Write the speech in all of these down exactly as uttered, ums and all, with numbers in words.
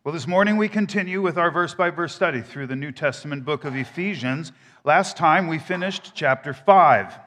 Well, this morning we continue with our verse-by-verse study through the New Testament book of Ephesians. Last time we finished chapter five.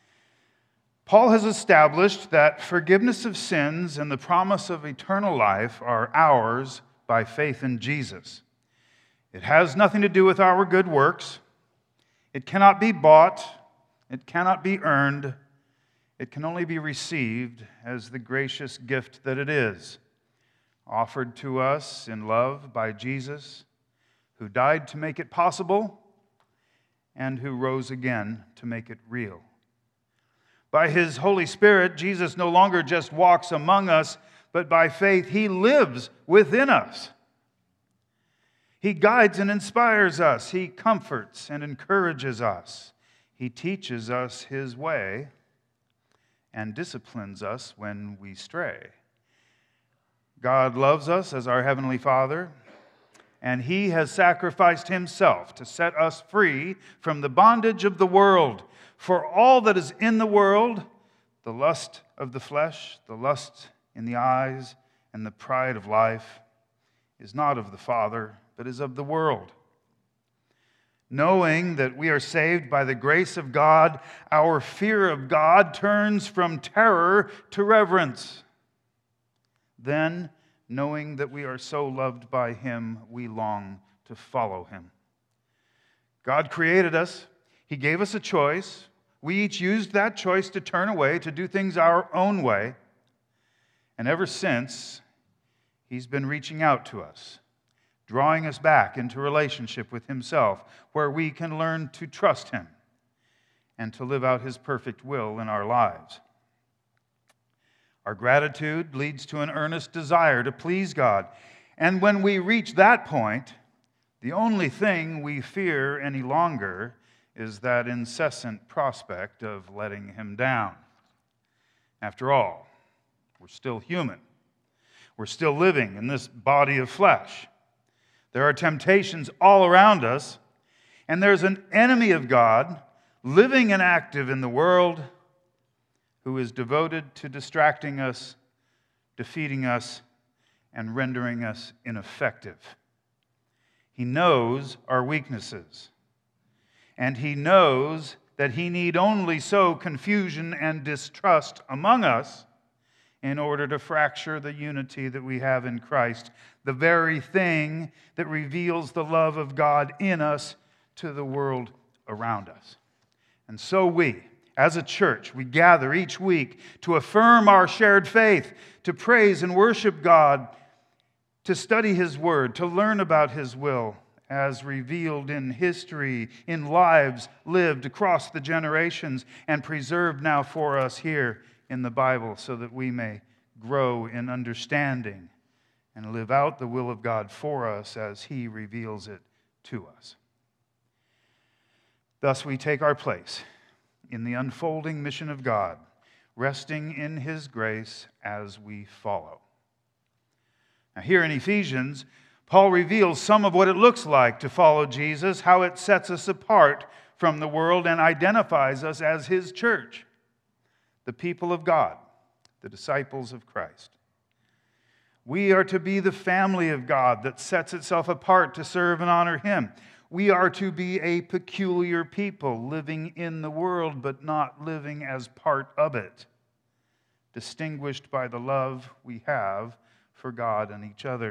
Paul has established that forgiveness of sins and the promise of eternal life are ours by faith in Jesus. It has nothing to do with our good works. It cannot be bought. It cannot be earned. It can only be received as the gracious gift that it is, offered to us in love by Jesus, who died to make it possible and who rose again to make it real. By His Holy Spirit, Jesus no longer just walks among us, but by faith He lives within us. He guides and inspires us. He comforts and encourages us. He teaches us His way and disciplines us when we stray. God loves us as our Heavenly Father, and He has sacrificed Himself to set us free from the bondage of the world. For all that is in the world, the lust of the flesh, the lust in the eyes, and the pride of life, is not of the Father, but is of the world. Knowing that we are saved by the grace of God, our fear of God turns from terror to reverence. Then, knowing that we are so loved by Him, we long to follow Him. God created us. He gave us a choice. We each used that choice to turn away, to do things our own way. And ever since, He's been reaching out to us, drawing us back into relationship with Himself, where we can learn to trust Him and to live out His perfect will in our lives. Our gratitude leads to an earnest desire to please God. And when we reach that point, the only thing we fear any longer is that incessant prospect of letting Him down. After all, we're still human. We're still living in this body of flesh. There are temptations all around us, and there's an enemy of God living and active in the world who is devoted to distracting us, defeating us, and rendering us ineffective. He knows our weaknesses, and He knows that He need only sow confusion and distrust among us in order to fracture the unity that we have in Christ, the very thing that reveals the love of God in us to the world around us. And so we, as a church, we gather each week to affirm our shared faith, to praise and worship God, to study His Word, to learn about His will as revealed in history, in lives lived across the generations and preserved now for us here in the Bible, so that we may grow in understanding and live out the will of God for us as He reveals it to us. Thus we take our place in the unfolding mission of God, resting in His grace as we follow. Now, here in Ephesians, Paul reveals some of what it looks like to follow Jesus, how it sets us apart from the world and identifies us as His church, the people of God, the disciples of Christ. We are to be the family of God that sets itself apart to serve and honor Him. We are to be a peculiar people, living in the world, but not living as part of it, distinguished by the love we have for God and each other.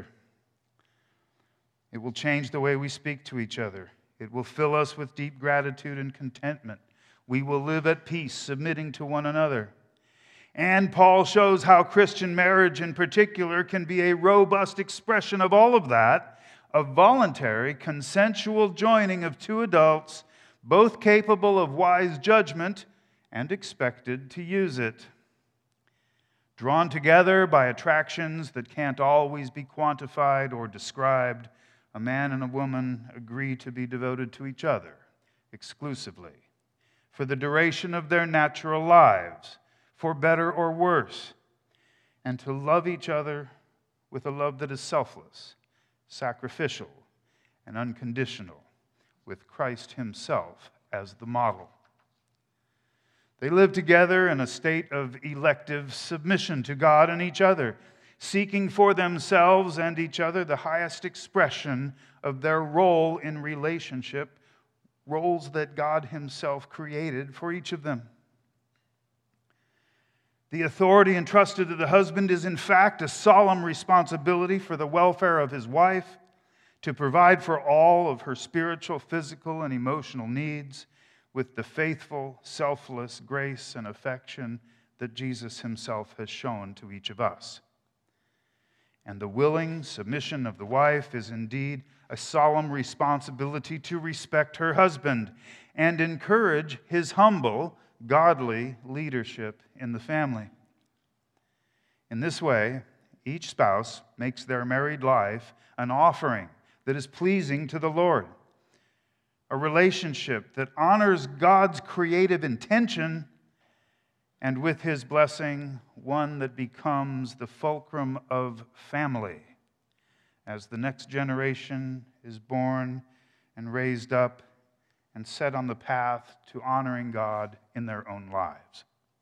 It will change the way we speak to each other. It will fill us with deep gratitude and contentment. We will live at peace, submitting to one another. And Paul shows how Christian marriage in particular can be a robust expression of all of that, a voluntary, consensual joining of two adults, both capable of wise judgment and expected to use it. Drawn together by attractions that can't always be quantified or described, a man and a woman agree to be devoted to each other exclusively for the duration of their natural lives, for better or worse, and to love each other with a love that is selfless, sacrificial, and unconditional, with Christ Himself as the model. They live together in a state of elective submission to God and each other. seeking for themselves and each other the highest expression of their role in relationship, roles that God Himself created for each of them. The authority entrusted to the husband is, in fact, a solemn responsibility for the welfare of his wife, to provide for all of her spiritual, physical, and emotional needs with the faithful, selfless grace and affection that Jesus Himself has shown to each of us. And the willing submission of the wife is indeed a solemn responsibility to respect her husband and encourage his humble, godly leadership in the family. In this way, each spouse makes their married life an offering that is pleasing to the Lord, a relationship that honors God's creative intention, and with His blessing, one that becomes the fulcrum of family as the next generation is born and raised up and set on the path to honoring God in their own lives.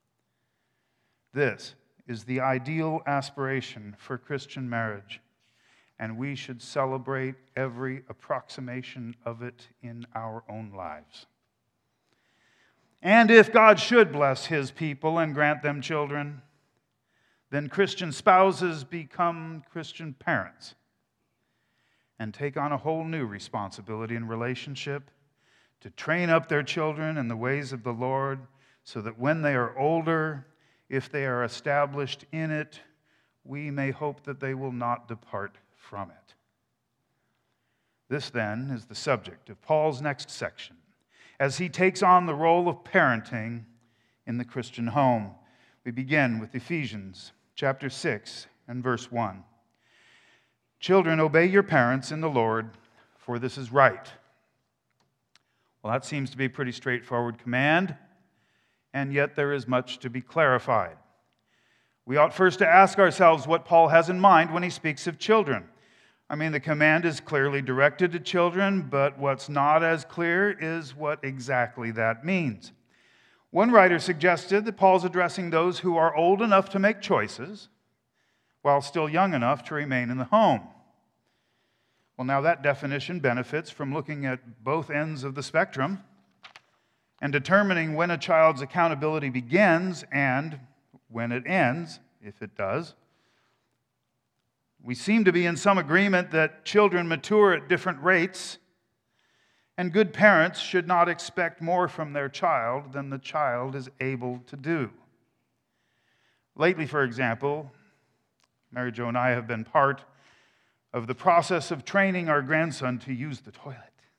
This is the ideal aspiration for Christian marriage, and we should celebrate every approximation of it in our own lives. And if God should bless His people and grant them children, then Christian spouses become Christian parents and take on a whole new responsibility in relationship to train up their children in the ways of the Lord, so that when they are older, if they are established in it, we may hope that they will not depart from it. This, then, is the subject of Paul's next section, as he takes on the role of parenting in the Christian home. We begin with Ephesians chapter six and verse one. Children, obey your parents in the Lord, for this is right. Well, that seems to be a pretty straightforward command, and yet there is much to be clarified. We ought first to ask ourselves what Paul has in mind when he speaks of children. I mean, the command is clearly directed to children, but what's not as clear is what exactly that means. One writer suggested that Paul's addressing those who are old enough to make choices, while still young enough to remain in the home. Well, now that definition benefits from looking at both ends of the spectrum and determining when a child's accountability begins and when it ends, if it does. We seem to be in some agreement that children mature at different rates, and good parents should not expect more from their child than the child is able to do. Lately, for example, Mary Jo and I have been part of the process of training our grandson to use the toilet.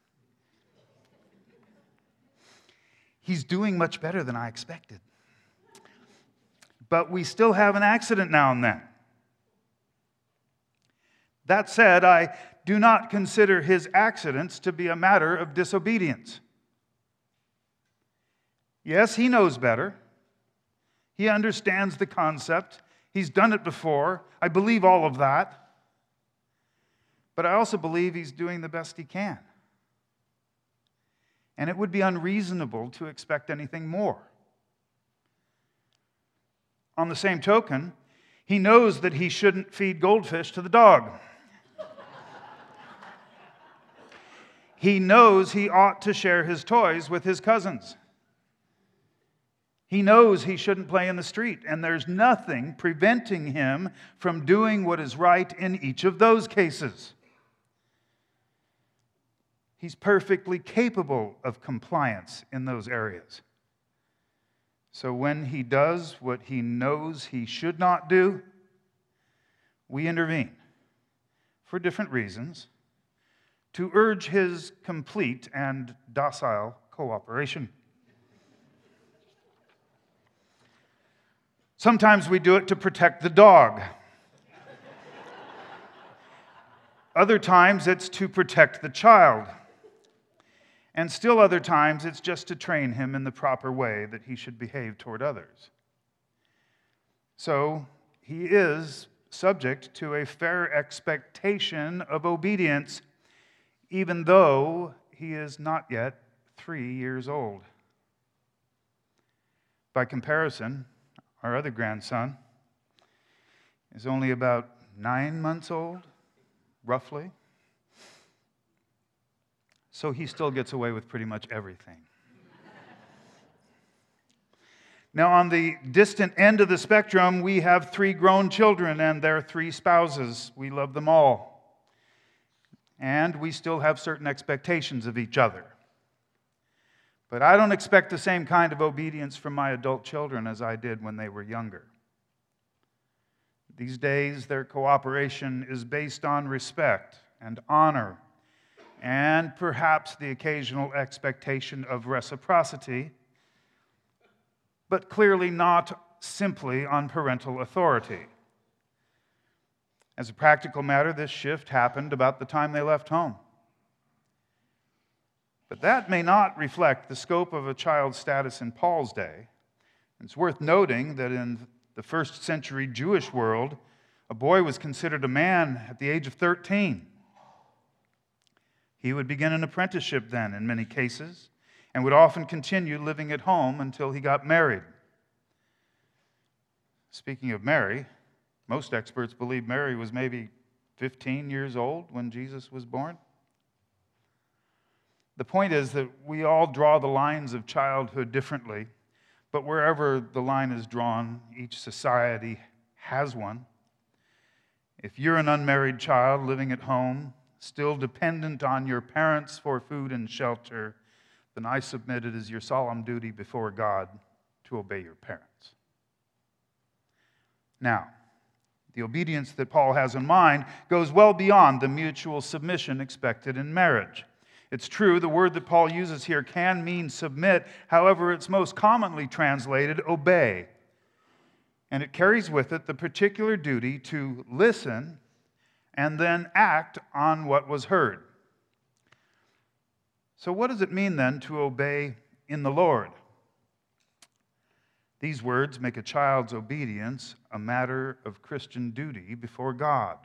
He's doing much better than I expected. But we still have an accident now and then. That said, I do not consider his accidents to be a matter of disobedience. Yes, he knows better. He understands the concept. He's done it before. I believe all of that. But I also believe he's doing the best he can. And it would be unreasonable to expect anything more. On the same token, he knows that he shouldn't feed goldfish to the dog. He knows he ought to share his toys with his cousins. He knows he shouldn't play in the street, and there's nothing preventing him from doing what is right in each of those cases. He's perfectly capable of compliance in those areas. So when he does what he knows he should not do, we intervene for different reasons to urge his complete and docile cooperation. Sometimes we do it to protect the dog. Other times it's to protect the child. And still other times it's just to train him in the proper way that he should behave toward others. So he is subject to a fair expectation of obedience, even though he is not yet three years old. By comparison, our other grandson is only about nine months old, roughly. So he still gets away with pretty much everything. Now, on the distant end of the spectrum, we have three grown children and their three spouses. We love them all. And we still have certain expectations of each other. But I don't expect the same kind of obedience from my adult children as I did when they were younger. These days, their cooperation is based on respect and honor, and perhaps the occasional expectation of reciprocity, but clearly not simply on parental authority. As a practical matter, this shift happened about the time they left home. But that may not reflect the scope of a child's status in Paul's day. It's worth noting that in the first century Jewish world, a boy was considered a man at the age of thirteen. He would begin an apprenticeship then, in many cases, and would often continue living at home until he got married. Speaking of Mary, most experts believe Mary was maybe fifteen years old when Jesus was born. The point is that we all draw the lines of childhood differently, but wherever the line is drawn, each society has one. If you're an unmarried child living at home, still dependent on your parents for food and shelter, then I submit it is your solemn duty before God to obey your parents. Now, the obedience that Paul has in mind goes well beyond the mutual submission expected in marriage. It's true, the word that Paul uses here can mean submit. However, it's most commonly translated obey. And it carries with it the particular duty to listen and then act on what was heard. So what does it mean then to obey in the Lord? These words make a child's obedience a matter of Christian duty before God.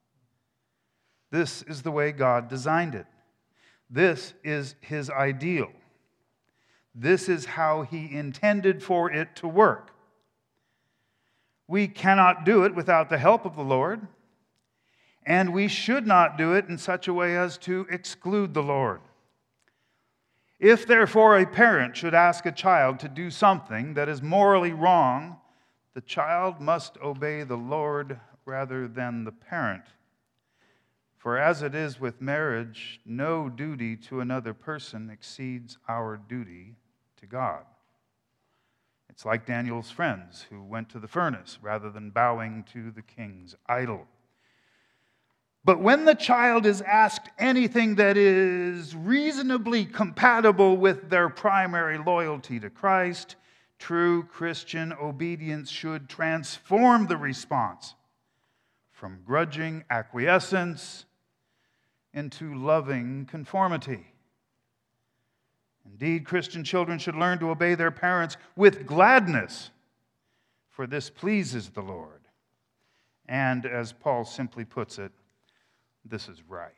This is the way God designed it. This is His ideal. This is how He intended for it to work. We cannot do it without the help of the Lord, and we should not do it in such a way as to exclude the Lord. If, therefore, a parent should ask a child to do something that is morally wrong, the child must obey the Lord rather than the parent. For as it is with marriage, no duty to another person exceeds our duty to God. It's like Daniel's friends who went to the furnace rather than bowing to the king's idol. But when the child is asked anything that is reasonably compatible with their primary loyalty to Christ, true Christian obedience should transform the response from grudging acquiescence into loving conformity. Indeed, Christian children should learn to obey their parents with gladness, for this pleases the Lord. And as Paul simply puts it, this is right.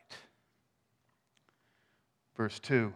Verse two.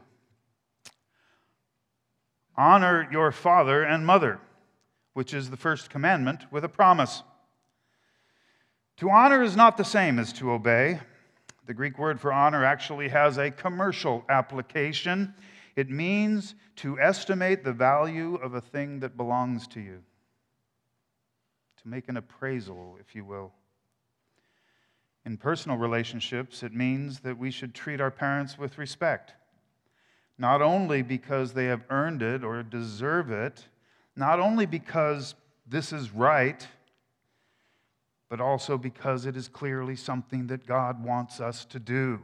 Honor your father and mother, which is the first commandment with a promise. To honor is not the same as to obey. The Greek word for honor actually has a commercial application. It means to estimate the value of a thing that belongs to you. To make an appraisal, if you will. In personal relationships, it means that we should treat our parents with respect. Not only because they have earned it or deserve it, not only because this is right, but also because it is clearly something that God wants us to do.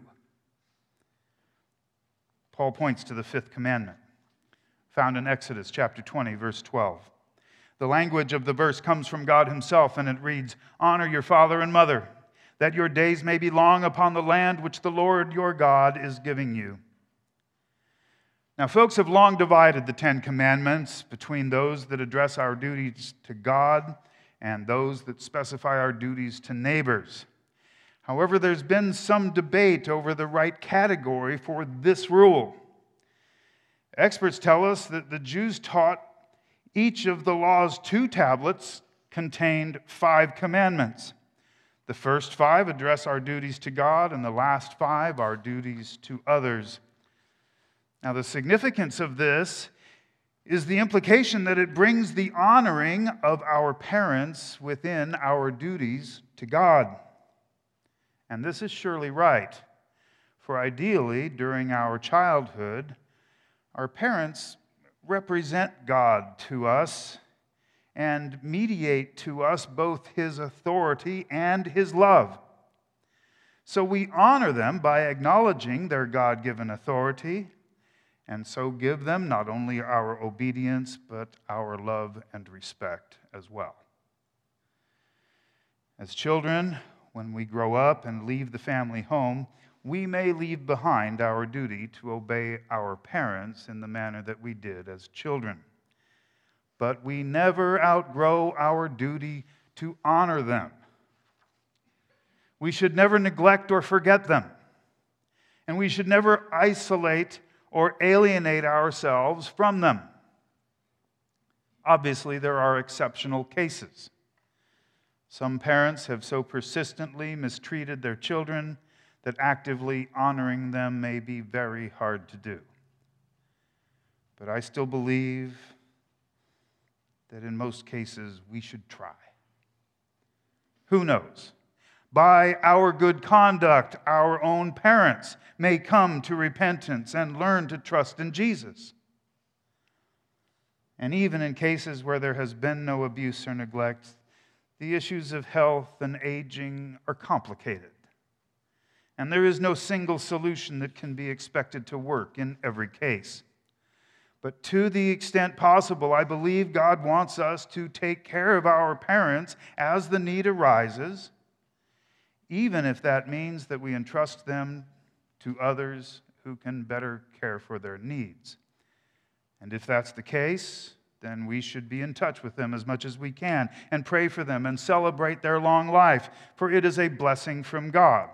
Paul points to the fifth commandment, found in Exodus chapter twenty, verse twelve. The language of the verse comes from God Himself, and it reads, "Honor your father and mother, that your days may be long upon the land which the Lord your God is giving you." Now, folks have long divided the Ten Commandments between those that address our duties to God and those that specify our duties to neighbors. However, there's been some debate over the right category for this rule. Experts tell us that the Jews taught each of the law's two tablets contained five commandments. The first five address our duties to God, and the last five, our duties to others. Now, the significance of this is the implication that it brings the honoring of our parents within our duties to God. And this is surely right, for ideally, during our childhood, our parents represent God to us and mediate to us both His authority and His love. So we honor them by acknowledging their God-given authority, and so give them not only our obedience, but our love and respect as well. As children, when we grow up and leave the family home, we may leave behind our duty to obey our parents in the manner that we did as children. But we never outgrow our duty to honor them. We should never neglect or forget them. And we should never isolate or alienate ourselves from them. Obviously, there are exceptional cases. Some parents have so persistently mistreated their children that actively honoring them may be very hard to do. But I still believe that in most cases we should try. Who knows? By our good conduct, our own parents may come to repentance and learn to trust in Jesus. And even in cases where there has been no abuse or neglect, the issues of health and aging are complicated. And there is no single solution that can be expected to work in every case. But to the extent possible, I believe God wants us to take care of our parents as the need arises, even if that means that we entrust them to others who can better care for their needs. And if that's the case, then we should be in touch with them as much as we can and pray for them and celebrate their long life, for it is a blessing from God.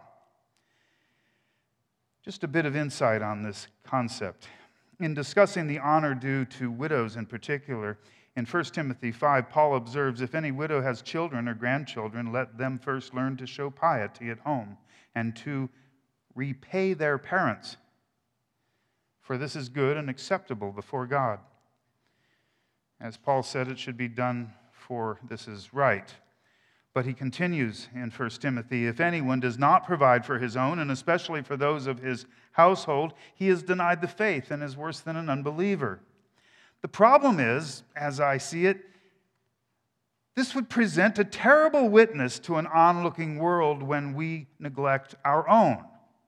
Just a bit of insight on this concept. In discussing the honor due to widows in particular, in First Timothy five, Paul observes, if any widow has children or grandchildren, let them first learn to show piety at home and to repay their parents, for this is good and acceptable before God. As Paul said, it should be done, for this is right. But he continues in First Timothy, if anyone does not provide for his own, and especially for those of his household, he has denied the faith and is worse than an unbeliever. The problem is, as I see it, this would present a terrible witness to an onlooking world when we neglect our own.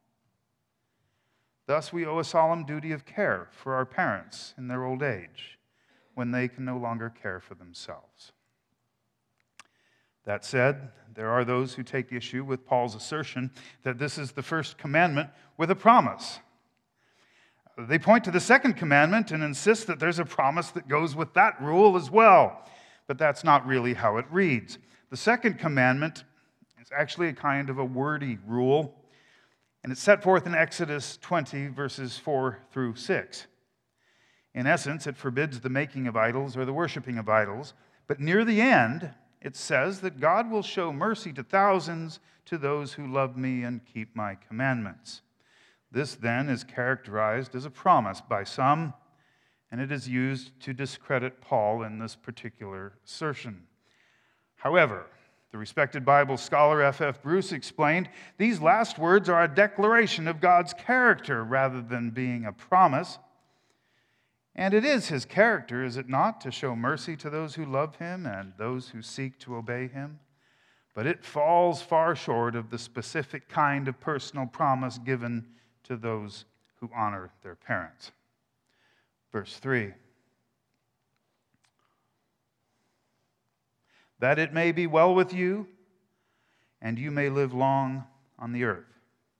Thus, we owe a solemn duty of care for our parents in their old age, when they can no longer care for themselves. That said, there are those who take issue with Paul's assertion that this is the first commandment with a promise. They point to the second commandment and insist that there's a promise that goes with that rule as well. But that's not really how it reads. The second commandment is actually a kind of a wordy rule, and it's set forth in Exodus twenty, verses four through six. In essence, it forbids the making of idols or the worshiping of idols, but near the end, it says that God will show mercy to thousands, to those who love me and keep my commandments. This then is characterized as a promise by some, and it is used to discredit Paul in this particular assertion. However, the respected Bible scholar F F Bruce explained, these last words are a declaration of God's character rather than being a promise. And it is his character, is it not, to show mercy to those who love him and those who seek to obey him? But it falls far short of the specific kind of personal promise given to those who honor their parents. Verse three. That it may be well with you, and you may live long on the earth.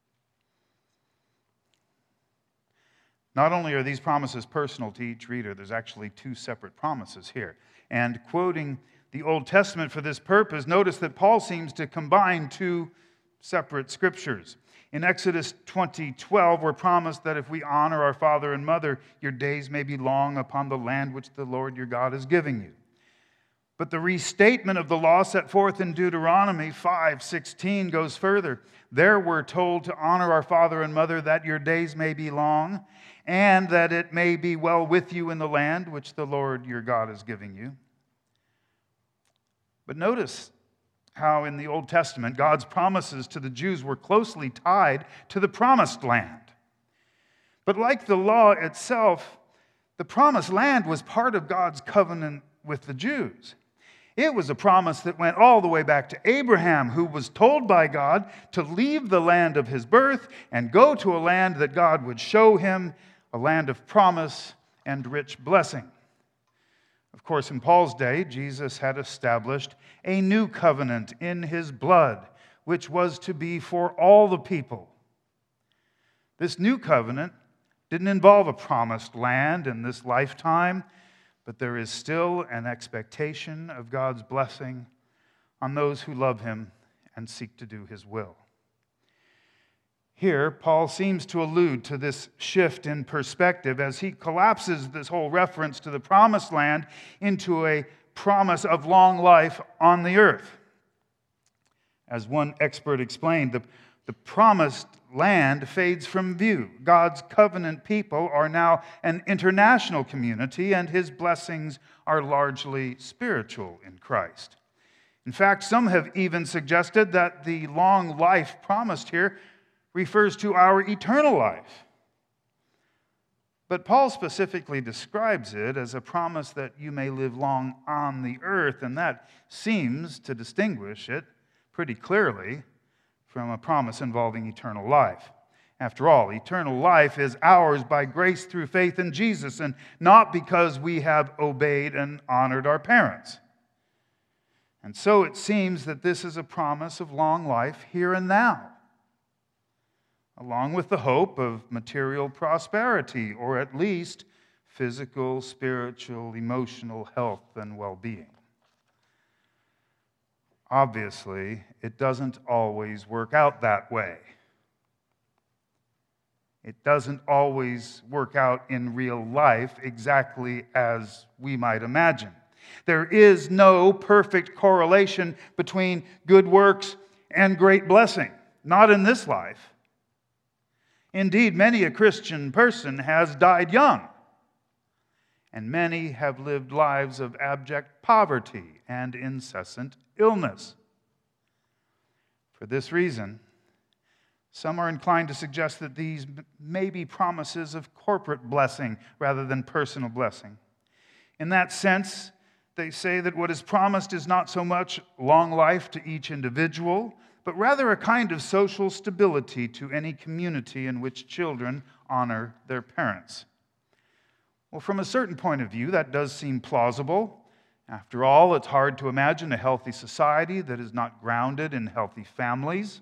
Not only are these promises personal to each reader, there's actually two separate promises here. And quoting the Old Testament for this purpose, notice that Paul seems to combine two separate scriptures. In Exodus twenty twelve, we're promised that if we honor our father and mother, your days may be long upon the land which the Lord your God is giving you. But the restatement of the law set forth in Deuteronomy five sixteen goes further. There we're told to honor our father and mother, that your days may be long, and that it may be well with you in the land which the Lord your God is giving you. But notice how in the Old Testament God's promises to the Jews were closely tied to the promised land. But like the law itself, the promised land was part of God's covenant with the Jews. It was a promise that went all the way back to Abraham, who was told by God to leave the land of his birth and go to a land that God would show him, a land of promise and rich blessing. Of course, in Paul's day, Jesus had established a new covenant in his blood, which was to be for all the people. This new covenant didn't involve a promised land in this lifetime, but there is still an expectation of God's blessing on those who love him and seek to do his will. Here, Paul seems to allude to this shift in perspective as he collapses this whole reference to the promised land into a promise of long life on the earth. As one expert explained, the, the promised land fades from view. God's covenant people are now an international community, and his blessings are largely spiritual in Christ. In fact, some have even suggested that the long life promised here refers to our eternal life. But Paul specifically describes it as a promise that you may live long on the earth, and that seems to distinguish it pretty clearly from a promise involving eternal life. After all, eternal life is ours by grace through faith in Jesus, and not because we have obeyed and honored our parents. And so it seems that this is a promise of long life here and now, along with the hope of material prosperity, or at least physical, spiritual, emotional health and well-being. Obviously, it doesn't always work out that way. It doesn't always work out in real life exactly as we might imagine. There is no perfect correlation between good works and great blessing, not in this life. Indeed, many a Christian person has died young, and many have lived lives of abject poverty and incessant illness. For this reason, some are inclined to suggest that these may be promises of corporate blessing rather than personal blessing. In that sense, they say that what is promised is not so much long life to each individual, but rather a kind of social stability to any community in which children honor their parents. Well, from a certain point of view, that does seem plausible. After all, it's hard to imagine a healthy society that is not grounded in healthy families.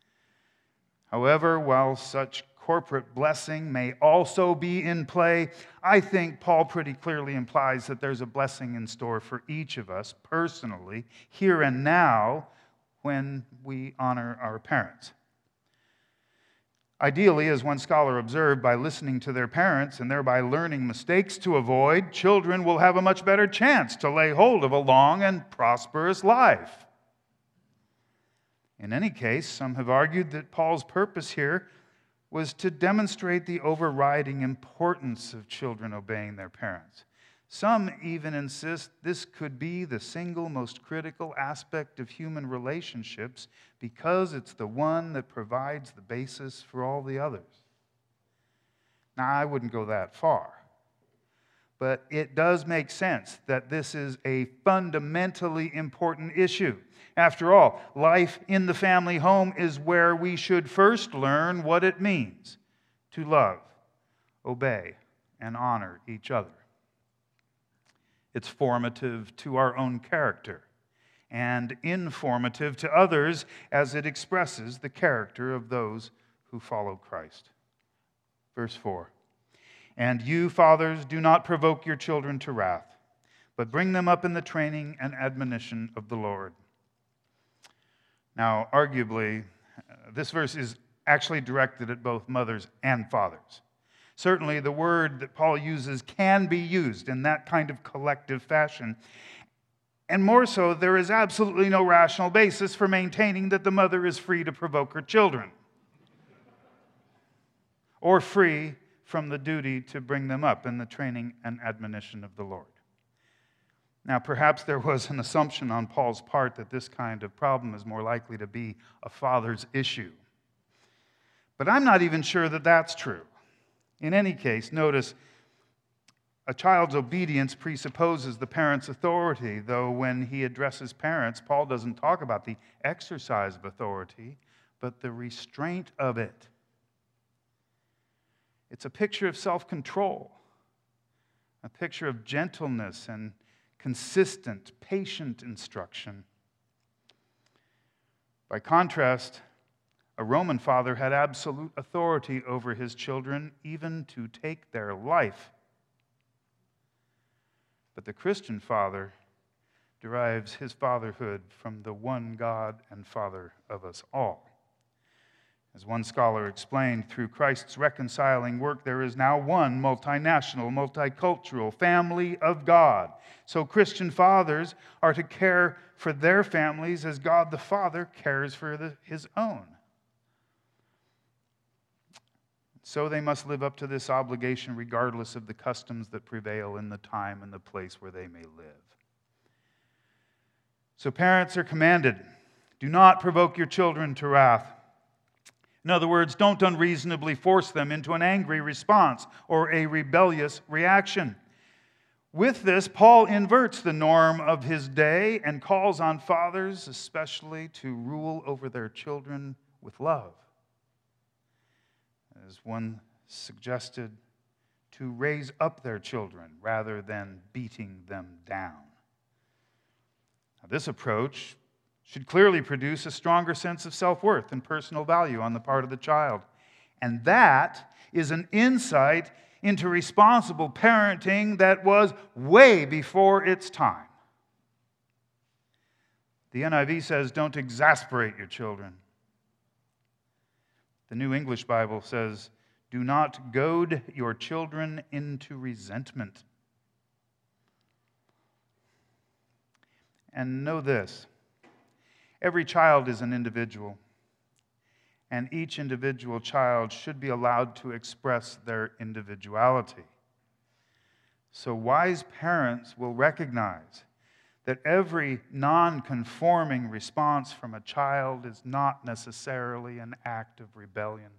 However, while such corporate blessing may also be in play, I think Paul pretty clearly implies that there's a blessing in store for each of us personally, here and now, when we honor our parents. Ideally, as one scholar observed, by listening to their parents and thereby learning mistakes to avoid, children will have a much better chance to lay hold of a long and prosperous life. In any case, some have argued that Paul's purpose here was to demonstrate the overriding importance of children obeying their parents. Some even insist this could be the single most critical aspect of human relationships because it's the one that provides the basis for all the others. Now, I wouldn't go that far, but it does make sense that this is a fundamentally important issue. After all, life in the family home is where we should first learn what it means to love, obey, and honor each other. It's formative to our own character and informative to others as it expresses the character of those who follow Christ. Verse four, "And you, fathers, do not provoke your children to wrath, but bring them up in the training and admonition of the Lord." Now, arguably, uh, this verse is actually directed at both mothers and fathers. Certainly, the word that Paul uses can be used in that kind of collective fashion. And more so, there is absolutely no rational basis for maintaining that the mother is free to provoke her children or free from the duty to bring them up in the training and admonition of the Lord. Now, perhaps there was an assumption on Paul's part that this kind of problem is more likely to be a father's issue. But I'm not even sure that that's true. In any case, notice, a child's obedience presupposes the parent's authority, though when he addresses parents, Paul doesn't talk about the exercise of authority, but the restraint of it. It's a picture of self-control, a picture of gentleness and consistent, patient instruction. By contrast, a Roman father had absolute authority over his children, even to take their life. But the Christian father derives his fatherhood from the one God and Father of us all. As one scholar explained, through Christ's reconciling work, there is now one multinational, multicultural family of God. So Christian fathers are to care for their families as God the Father cares for the, his own. So they must live up to this obligation regardless of the customs that prevail in the time and the place where they may live. So parents are commanded, do not provoke your children to wrath. In other words, don't unreasonably force them into an angry response or a rebellious reaction. With this, Paul inverts the norm of his day and calls on fathers especially to rule over their children with love. As one suggested, to raise up their children rather than beating them down. Now, this approach should clearly produce a stronger sense of self-worth and personal value on the part of the child. And that is an insight into responsible parenting that was way before its time. The N I V says, don't exasperate your children. The New English Bible says, do not goad your children into resentment. And know this, every child is an individual, and each individual child should be allowed to express their individuality. So wise parents will recognize that every non-conforming response from a child is not necessarily an act of rebellion.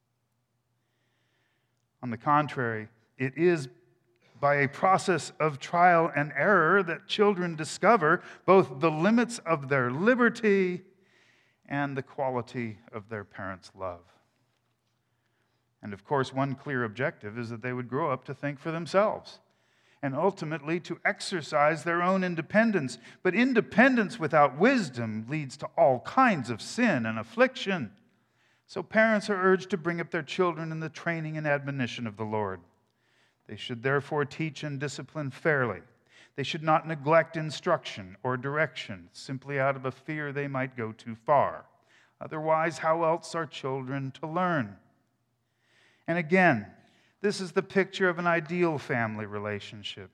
On the contrary, it is by a process of trial and error that children discover both the limits of their liberty and the quality of their parents' love. And of course, one clear objective is that they would grow up to think for themselves and ultimately to exercise their own independence. But independence without wisdom leads to all kinds of sin and affliction. So parents are urged to bring up their children in the training and admonition of the Lord. They should therefore teach and discipline fairly. They should not neglect instruction or direction simply out of a fear they might go too far. Otherwise, how else are children to learn? And again, this is the picture of an ideal family relationship.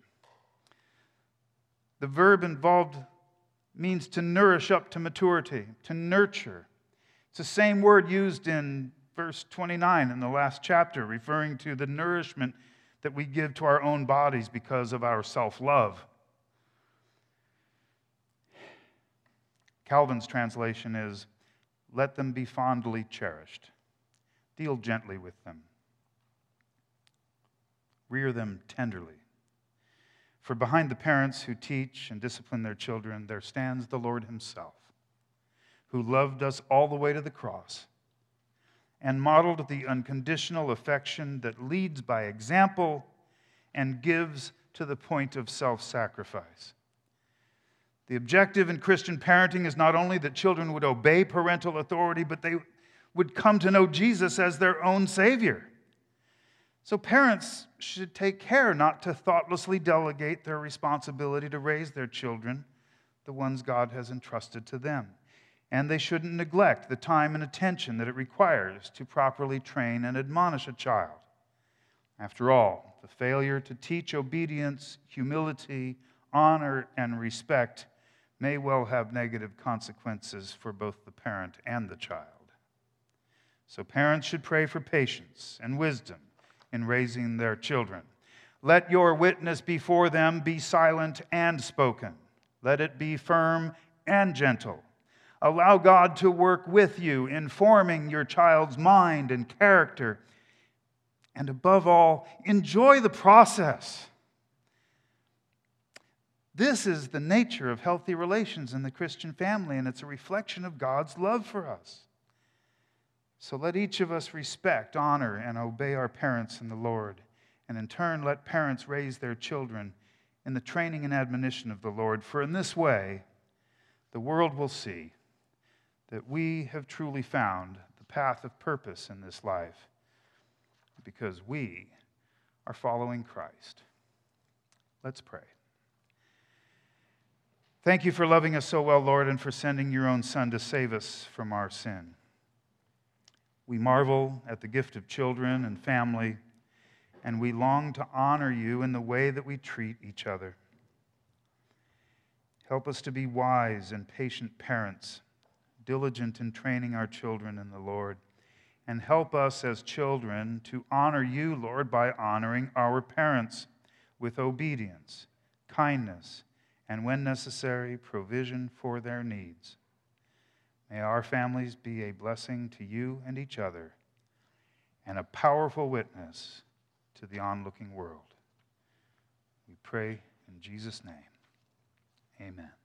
The verb involved means to nourish up to maturity, to nurture. It's the same word used in verse twenty-nine in the last chapter, referring to the nourishment that we give to our own bodies because of our self-love. Calvin's translation is, let them be fondly cherished. Deal gently with them. Rear them tenderly. For behind the parents who teach and discipline their children, there stands the Lord himself, who loved us all the way to the cross and modeled the unconditional affection that leads by example and gives to the point of self-sacrifice. The objective in Christian parenting is not only that children would obey parental authority, but they would come to know Jesus as their own Savior. So parents should take care not to thoughtlessly delegate their responsibility to raise their children, the ones God has entrusted to them. And they shouldn't neglect the time and attention that it requires to properly train and admonish a child. After all, the failure to teach obedience, humility, honor, and respect may well have negative consequences for both the parent and the child. So parents should pray for patience and wisdom in raising their children. Let your witness before them be silent and spoken. Let it be firm and gentle. Allow God to work with you in forming your child's mind and character. And above all, enjoy the process. This is the nature of healthy relations in the Christian family, and it's a reflection of God's love for us. So let each of us respect, honor, and obey our parents in the Lord. And in turn, let parents raise their children in the training and admonition of the Lord. For in this way, the world will see that we have truly found the path of purpose in this life because we are following Christ. Let's pray. Thank you for loving us so well, Lord, and for sending your own Son to save us from our sin. We marvel at the gift of children and family, and we long to honor you in the way that we treat each other. Help us to be wise and patient parents, diligent in training our children in the Lord, and help us as children to honor you, Lord, by honoring our parents with obedience, kindness, and when necessary, provision for their needs. May our families be a blessing to you and each other, and a powerful witness to the onlooking world. We pray in Jesus' name. Amen.